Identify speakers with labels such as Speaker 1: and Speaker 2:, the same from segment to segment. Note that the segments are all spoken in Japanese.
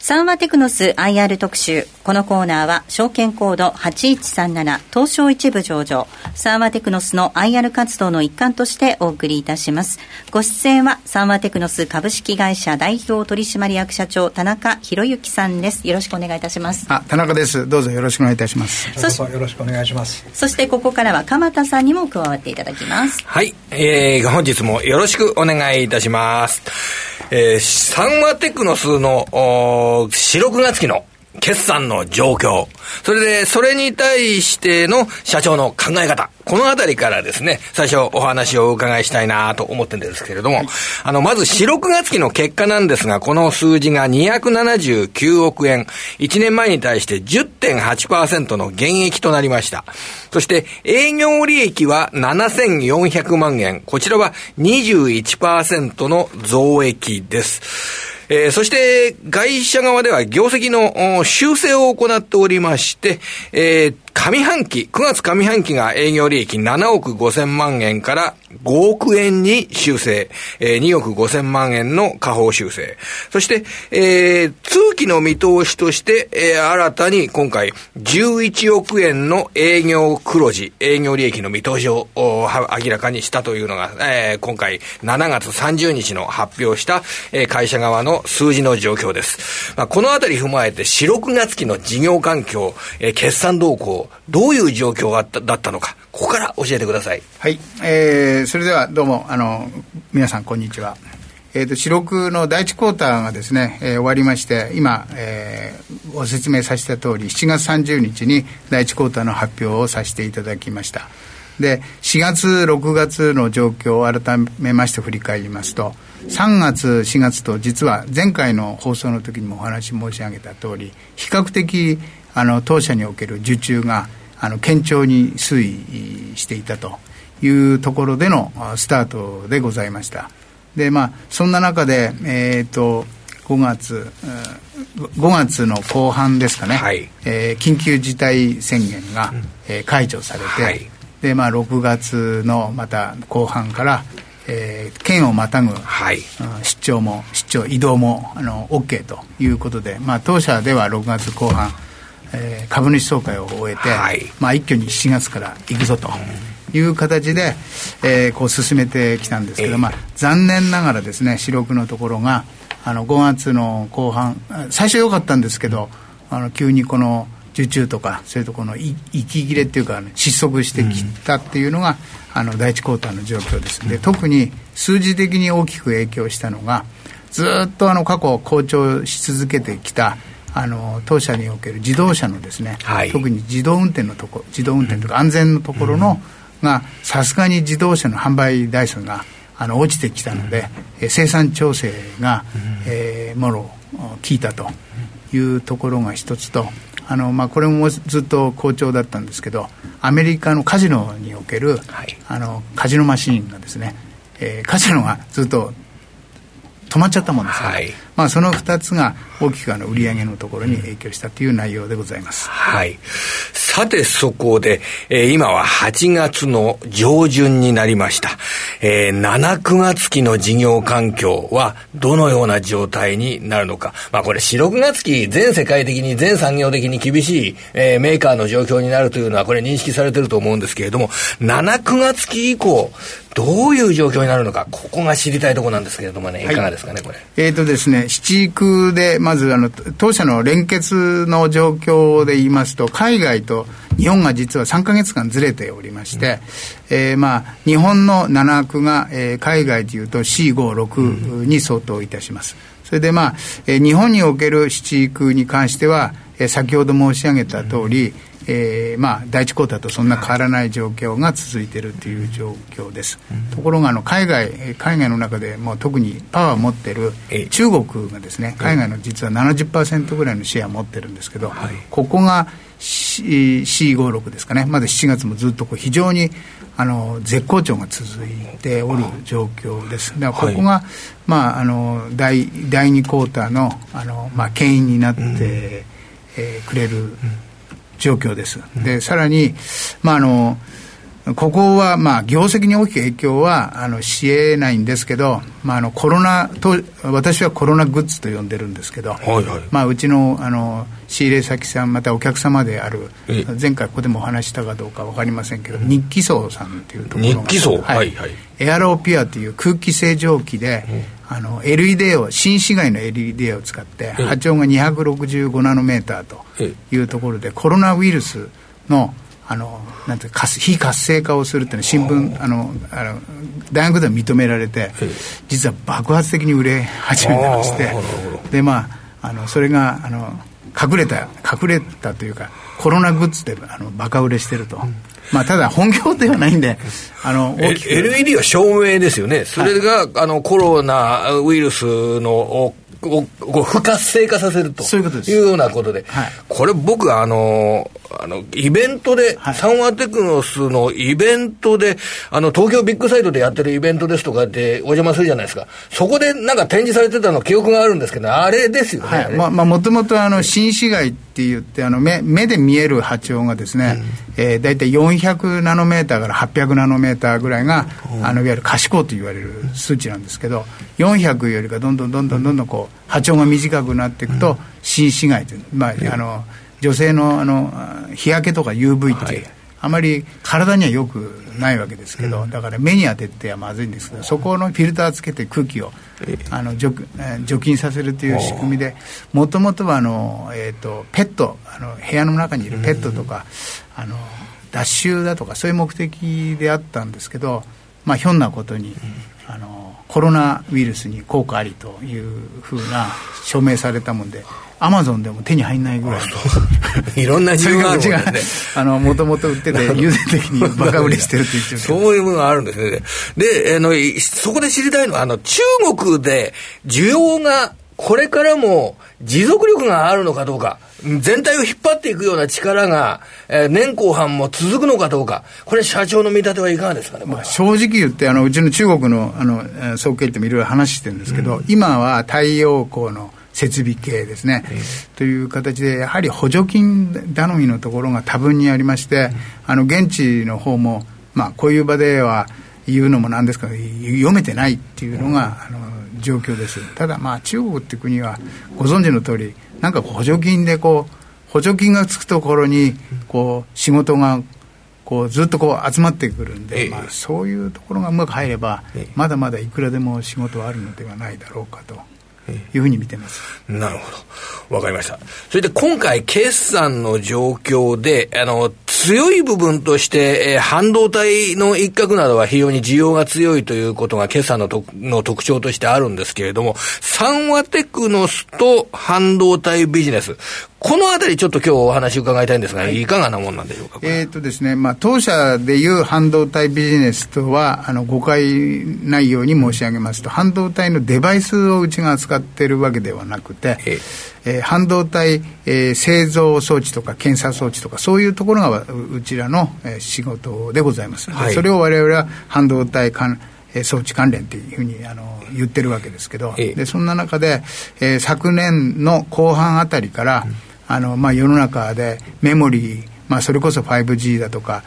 Speaker 1: サンワテクノス IR 特集。このコーナーは証券コード8137東証一部上場サンワテクノスの IR 活動の一環としてお送りいたします。ご出演はサンワテクノス株式会社代表取締役社長田中博之さんです。よろしくお願いいたします。
Speaker 2: 田中です。どうぞよろしくお願いいたします。
Speaker 3: よろしくお願いします。
Speaker 1: そしてここからは鎌田さんにも加わっていただきます。
Speaker 4: はい、本日もよろしくお願いいたします。サンワテクノスの4、6月期の決算の状況、それに対しての社長の考え方、このあたりからですね、最初お話をお伺いしたいなと思ってるんですけれども、はい、まず4、6月期の結果なんですが、この数字が279億円、1年前に対して 10.8% の減益となりました。そして営業利益は7400万円、こちらは 21% の増益です。そして会社側では業績の修正を行っておりまして、9月上半期が営業利益7億5000万円から5億円に修正、2億5000万円の下方修正。そして、通期の見通しとして、新たに今回11億円の営業黒字、営業利益の見通しを明らかにしたというのが、今回7月30日の発表した、会社側の数字の状況です。このあたり踏まえて4、6月期の事業環境、決算動向、どういう状況だったのか、ここから教えてください。
Speaker 2: はい、それではどうも皆さんこんにちは。4、6の第1クォーターがですね、終わりまして、今、ご説明させた通り7月30日に第1クォーターの発表をさせていただきました。で、4月6月の状況を改めまして振り返りますと、3月4月と実は前回の放送の時にもお話申し上げた通り、比較的当社における受注が堅調に推移していたというところでのスタートでございました。で、そんな中で、5月の後半ですかね、はい、緊急事態宣言が、解除されて、はい、で、6月のまた後半から、県をまたぐ、はい、出張移動もOK ということで、当社では6月後半株主総会を終えて、はい、一挙に7月から行くぞという形で、こう進めてきたんですけど、残念ながらですね、4、6のところが5月の後半、最初良かったんですけど、急にこの受注とかそういうところの息切れっていうか、失速してきたっていうのが、第1クォーターの状況です。で、特に数字的に大きく影響したのが、ずっと過去好調し続けてきた当社における自動車のですね、はい、特に自動運転とか安全のところの、がさすがに自動車の販売台数が落ちてきたので、生産調整が、もろ効いたというところが一つと、これもずっと好調だったんですけど、アメリカのカジノにおける、はい、カジノマシーンがですね、カジノがずっと止まっちゃったもんですから、はい、その2つが大きく売上のところに影響したという内容でございます。
Speaker 4: はい。さてそこで、今は8月の上旬になりました。7、9月期の事業環境はどのような状態になるのか。これ4、6月期全世界的に全産業的に厳しい、メーカーの状況になるというのはこれ認識されていると思うんですけれども、7、9月期以降どういう状況になるのか、ここが知りたいところなんですけれどもね、いかがですかね、これ。
Speaker 2: ですね、7、9でまず当社の連結の状況で言いますと、海外と日本が実は3ヶ月間ずれておりまして、日本の7、9が、海外でいうと C5、6に相当いたします。それで日本における7、9に関しては、先ほど申し上げた通り、第1クォーターとそんな変わらない状況が続いているという状況です。ところが海外の中でも特にパワーを持っている中国がですね、海外の実は 70% ぐらいのシェアを持ってるんですけど、ここが C56 ですかね、まだ7月もずっと非常に絶好調が続いておる状況です。だからここが、第2クォーターの牽引になって、くれる状況です。で、さらに、 ここは業績に大きく影響はし得ないんですけど、コロナと私はコロナグッズと呼んでるんですけど、うちの仕入れ先さんまたお客様である、前回ここでもお話したかどうか分かりませんけど、日機装さんというところが、
Speaker 4: 日機装、
Speaker 2: エアロピアという空気清浄機で、LED を新市街の LED を使って波長が265ナノメーターというところで、コロナウイルスのなんて非活性化をするというのは新聞大学では認められて、実は爆発的に売れ始めてまして、でそれが隠れたというかコロナグッズでバカ売れしてると、ただ本業ではないんで大きく
Speaker 4: LED は照明ですよね。それが、コロナウイルスの不活性化させるというようなことで、これ僕イベントで、サンワテクノスのイベントで東京ビッグサイトでやってるイベントですとかでお邪魔するじゃないですか。そこでなんか展示されてたの記憶があるんですけど、あれですよね。
Speaker 2: もともと新市街って言って目で見える波長がですね、だいたい400ナノメーターから800ナノメーターぐらいがいわゆる可視光と言われる数値なんですけど、400よりかどんどんこう波長が短くなっていくと新市街という、女性の日焼けとか UV って、あまり体には良くないわけですけど、だから目に当ててはまずいんですけど、そこのフィルターつけて空気を除菌させるという仕組みで、もともとはペット部屋の中にいるペットとか脱臭だとかそういう目的であったんですけど、ひょんなことにコロナウイルスに効果ありというふうな証明されたもんで、アマゾンでも手に入んないぐらい
Speaker 4: いろんな需要があるもんね。
Speaker 2: もともと売ってて優先的にバカ売れしてるという
Speaker 4: そういうものがあるんですね。で、そこで知りたいのは中国で需要がこれからも持続力があるのかどうか、全体を引っ張っていくような力が、年後半も続くのかどうか、これ社長の見立てはいかがですかね。
Speaker 2: 正直言ってうちの中国の総経理ともいろいろ話してるんですけど、今は太陽光の設備系ですね、という形でやはり補助金頼みのところが多分にありまして、現地の方も、こういう場では言うのもなんですけど読めてないっていうのが、状況です。ただ中国って国はご存知の通り、なんか補助金で補助金がつくところに仕事がずっと集まってくるんで、そういうところがうまく入れば、まだまだいくらでも仕事はあるのではないだろうかというふうに見てます。
Speaker 4: なるほど、わかりました。それで今回決算の状況で強い部分として、半導体の一角などは非常に需要が強いということが決算の特徴としてあるんですけれども、サンワテクノスと半導体ビジネス、このあたりちょっと今日お話伺いたいんですが、いかがなもんなんでしょうか。
Speaker 2: ですね、当社でいう半導体ビジネスとは誤解ないように申し上げますと、半導体のデバイスをうちが扱っているわけではなくて、半導体、製造装置とか検査装置とかそういうところがうちらの、仕事でございます、それを我々は半導体装置関連というふうに言ってるわけですけど、でそんな中で、昨年の後半あたりから、世の中でメモリー、それこそ 5G だとか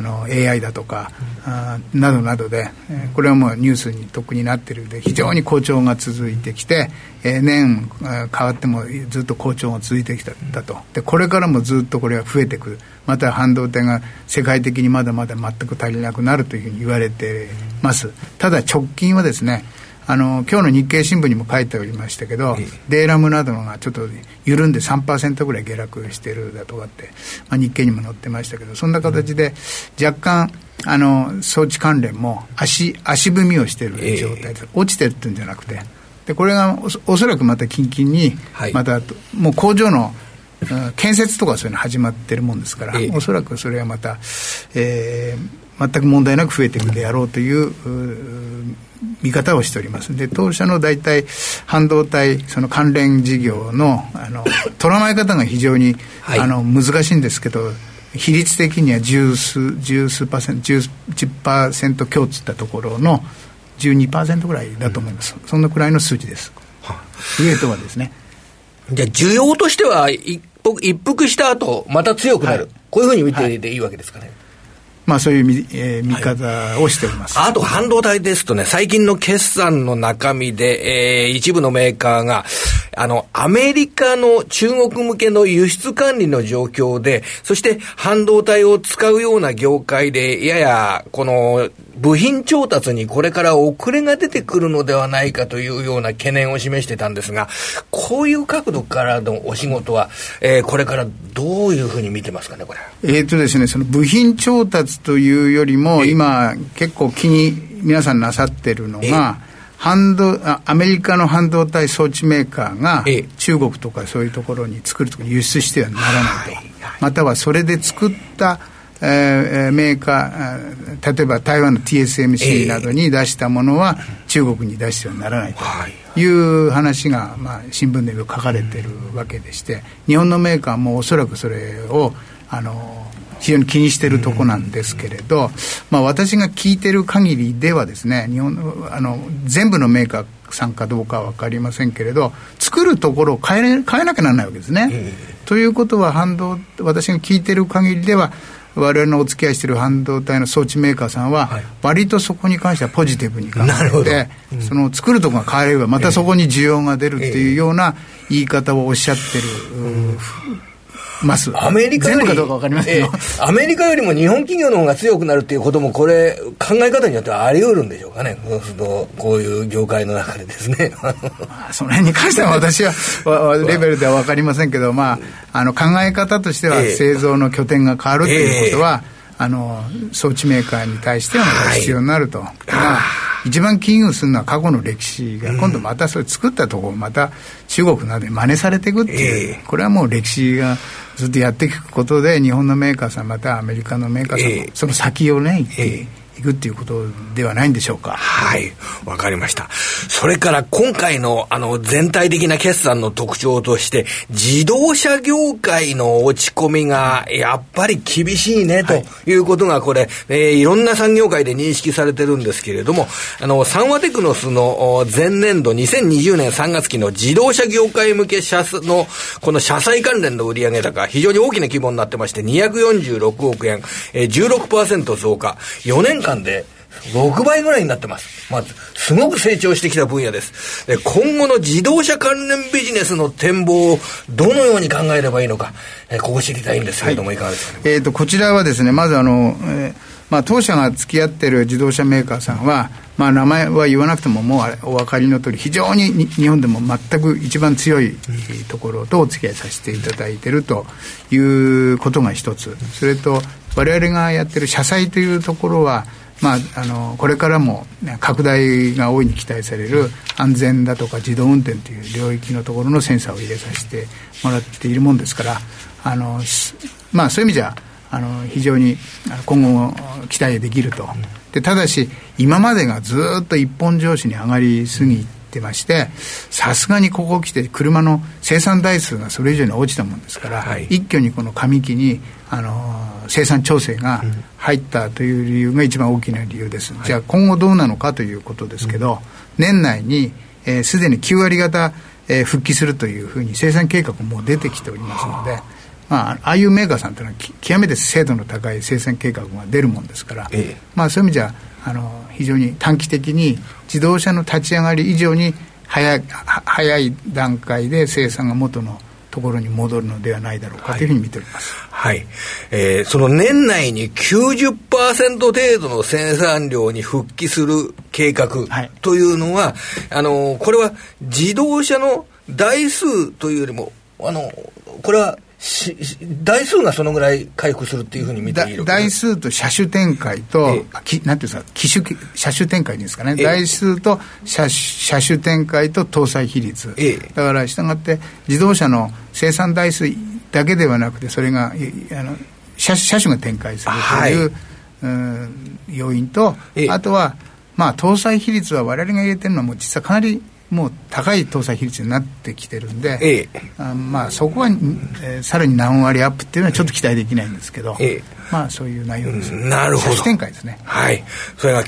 Speaker 2: AI だとかなどなどで、これはもうニュースに特になっているので非常に好調が続いてきて、年変わってもずっと好調が続いてきたと。でこれからもずっとこれは増えてくる。また半導体が世界的にまだまだ全く足りなくなるというふうに言われてます。ただ直近はですね、今日の日経新聞にも書いておりましたけど、デーラムなどがちょっと緩んで 3% ぐらい下落してるだとかって、日経にも載ってましたけど、そんな形で若干装置関連も足踏みをしている状態で、落ちてるっていうんじゃなくて、でこれが おそらくまた近々にまた、もう工場の建設とかそういうの始まってるもんですから、おそらくそれはまた、全く問題なく増えていくであろうという見方をしております。で当社の大体半導体その関連事業の捉え方が非常に、難しいんですけど、比率的には十数%10% 強つったところの 12% ぐらいだと思います、そんなくらいの数字です。上とはですね。
Speaker 4: じゃあ需要としては一服した後また強くなる、こういうふうに見ていていいわけですかね。
Speaker 2: そういう見方をしております。
Speaker 4: あと半導体ですとね、最近の決算の中身で、一部のメーカーがアメリカの中国向けの輸出管理の状況で、そして半導体を使うような業界でややこの部品調達にこれから遅れが出てくるのではないかというような懸念を示してたんですが、こういう角度からのお仕事は、これからどういうふうに見てますかね、これ。
Speaker 2: ですね、その部品調達というよりも、今結構気に皆さんなさってるのが、アメリカの半導体装置メーカーが中国とかそういうところに作るとか輸出してはならないと、またはそれで作ったメーカー、例えば台湾の TSMC などに出したものは中国に出してはならないという話が、新聞で書かれているわけでして、日本のメーカーもおそらくそれを非常に気にしているところなんですけれど、私が聞いている限りではですね、日本の全部のメーカーさんかどうかは分かりませんけれど、作るところを変えなきゃならないわけですね。ということは私が聞いている限りでは、我々のお付き合いしている半導体の装置メーカーさんは割とそこに関してはポジティブに考えて、その作るところが変わればまたそこに需要が出るっていうような言い方をおっしゃってるます。
Speaker 4: アメリカより
Speaker 2: 全部かどうか分かりませんよ。
Speaker 4: アメリカよりも日本企業の方が強くなるっていうことも、これ考え方によってはあり得るんでしょうかね。そうするとこういう業界の中でですね
Speaker 2: その辺に関しては私はレベルでは分かりませんけど、考え方としては製造の拠点が変わるということは、装置メーカーに対しては必要になると、一番危惧するのは過去の歴史が、今度またそれ作ったところまた中国などで真似されていくっていう、これはもう歴史がずっとやっていくことで、日本のメーカーさんまたアメリカのメーカーさんもその先をね行っていくっていうことではないんでしょうか。
Speaker 4: はい、わかりました。それから今回の全体的な決算の特徴として、自動車業界の落ち込みがやっぱり厳しいねということが、これ、いろんな産業界で認識されてるんですけれども、サンワテクノスの前年度2020年3月期の自動車業界向けのこの車載関連の売上高、非常に大きな規模になってまして、246億円、16% 増加、4年間で6倍ぐらいになってます。すごく成長してきた分野です。で、今後の自動車関連ビジネスの展望をどのように考えればいいのか、ここ知りたいんですけれども、いかがですかね。
Speaker 2: こちらはですね、まず当社が付き合っている自動車メーカーさんは、名前は言わなくてももうお分かりの通り、非常に日本でも全く一番強いところとお付き合いさせていただいているということが一つ。それと我々がやっている車載というところは、これからも拡大が大いに期待される安全だとか自動運転という領域のところのセンサーを入れさせてもらっているもんですから、そういう意味じゃ非常に今後期待できると。で、ただし今までがずっと一本上司に上がりすぎてまして、さすがにここ来て車の生産台数がそれ以上に落ちたもんですから、一挙にこの上期に生産調整が入ったという理由が一番大きな理由です。じゃあ今後どうなのかということですけど、年内にすでに9割方復帰するというふうに生産計画も出てきておりますので、ああいうメーカーさんというのは極めて精度の高い生産計画が出るもんですから、そういう意味じゃ非常に短期的に自動車の立ち上がり以上に早い段階で生産が元のところに戻るのではないだろうかというふうに見ております。
Speaker 4: その年内に 90% 程度の生産量に復帰する計画というのは、これは自動車の台数というよりもこれは台数がそのぐらい回復するっていうふうに見ていいのか。
Speaker 2: 台数と車種展開と、なんていうんですか、車種展開ですかね、台数と車種展開と搭載比率、だからしたがって自動車の生産台数だけではなくて、それが車種が展開するという、要因と、あとは搭載比率は我々が入れてるのはもう実はかなりもう高い搭載比率になってきてるんで、まあ、そこは、さらに何割アップっていうのはちょっと期待できないんですけど、まあ、そういう内容です。
Speaker 4: なるほど。
Speaker 2: 差し展開ですね。
Speaker 4: はい。それが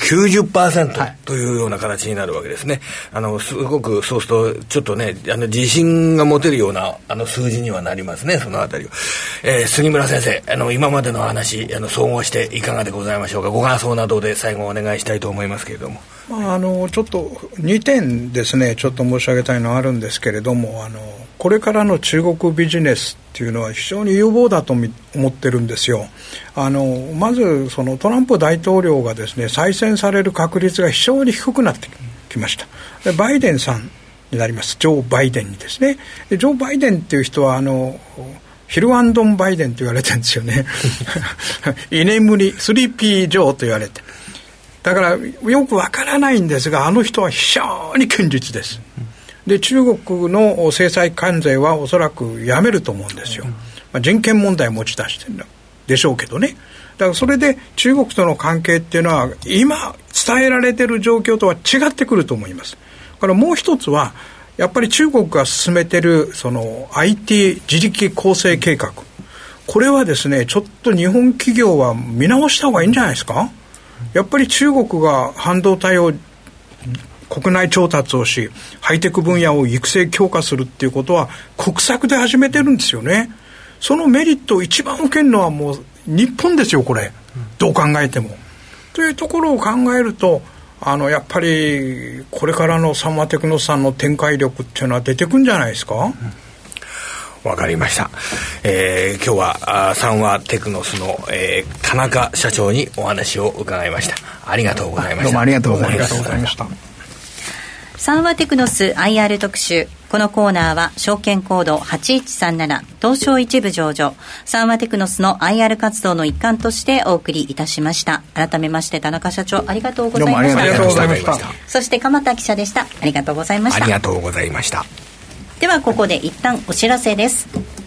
Speaker 4: 90% というような形になるわけですね。すごくそうすると、ちょっとね、自信が持てるような、数字にはなりますね、そのあたりは。杉村先生、今までの話、総合していかがでございましょうか。ご感想などで最後お願いしたいと思いますけれども。
Speaker 3: ちょっと2点ですね、ちょっと申し上げたいのはあるんですけれども、これからの中国ビジネスっていうのは非常に有望だと思ってるんですよ。まずそのトランプ大統領がですね、再選される確率が非常に低くなってきました。でバイデンさんになります。ジョー・バイデンにですね。でジョー・バイデンっていう人はヒルアンドン・バイデンと言われてるんですよね。居眠りスリーピー・ジョーと言われて、だからよくわからないんですが、人は非常に堅実です。で中国の制裁関税はおそらくやめると思うんですよ。人権問題を持ち出してるんでしょうけどね。だからそれで中国との関係っていうのは今伝えられている状況とは違ってくると思います。だからもう一つはやっぱり中国が進めているその IT 自力構成計画、これはですね、ちょっと日本企業は見直した方がいいんじゃないですか。やっぱり中国が半導体を国内調達をし、ハイテク分野を育成強化するっていうことは国策で始めてるんですよね。そのメリットを一番受けるのはもう日本ですよ、これ。どう考えても。というところを考えると、やっぱりこれからのサンワテクノスさんの展開力っていうのは出てくるんじゃないですか。
Speaker 4: わかりました。今日はサンワテクノスの、田中社長にお話を伺いました。ありがとうございました。
Speaker 2: どうもありがとうございました。
Speaker 1: サンワテクノス IR 特集。このコーナーは証券コード8137東証一部上場サンワテクノスの IR 活動の一環としてお送りいたしました。改めまして田中社長ありがとうございました。
Speaker 2: どうもありがとうございました。
Speaker 1: そして鎌田記者でした。ありがとうございました。
Speaker 4: ありがとうございました。
Speaker 1: ではここで一旦お知らせです。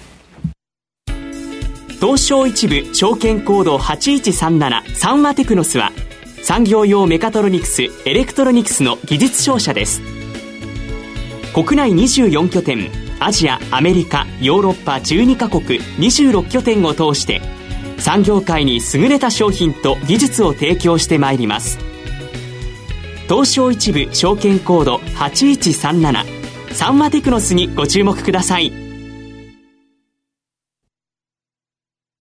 Speaker 5: 東証一部証券コード8137サンワテクノスは産業用メカトロニクス、エレクトロニクスの技術商社です。国内24拠点、アジア、アメリカ、ヨーロッパ12カ国26拠点を通して産業界に優れた商品と技術を提供してまいります。東証一部証券コード8137サンワテクノスにご注目ください。